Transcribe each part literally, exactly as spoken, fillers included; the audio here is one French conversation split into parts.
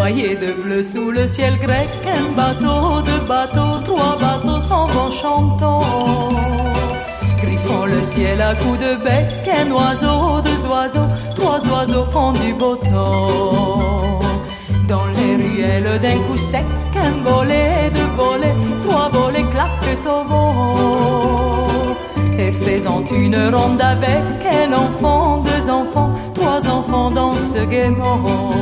noyé de bleu sous le ciel grec, un bateau, deux bateaux, trois bateaux s'en vont chantant. Griffant le ciel à coups de bec, un oiseau, deux oiseaux, trois oiseaux font du beau temps. Dans les ruelles d'un coup sec, un volet, deux volets, trois volets claquent au vent. Et faisant une ronde avec un enfant, deux enfants, trois enfants dansent gaiement.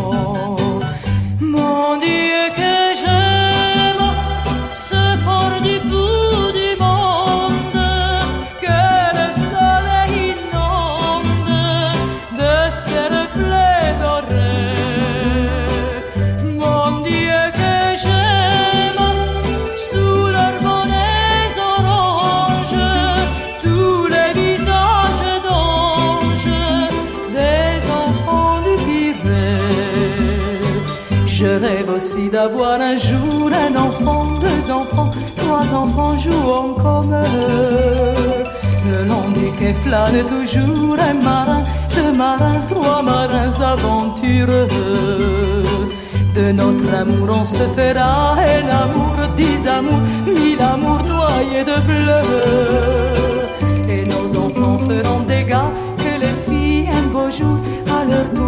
Mon Dieu que j'aime ce port du bout du monde, que le soleil inonde de ses reflets dorés. Mon Dieu que j'aime sous leurs bonnets oranges tous les visages d'anges des enfants du Pirée. Je rêve aussi d'avoir un jour un enfant, deux enfants, trois enfants jouant comme eux. Le long du quai flâne toujours un marin, deux marins, trois marins aventureux. De notre amour on se fera un amour, dix amours, mille amours noyés de bleu. Et nos enfants feront des gars que les filles un beau jour à leur tour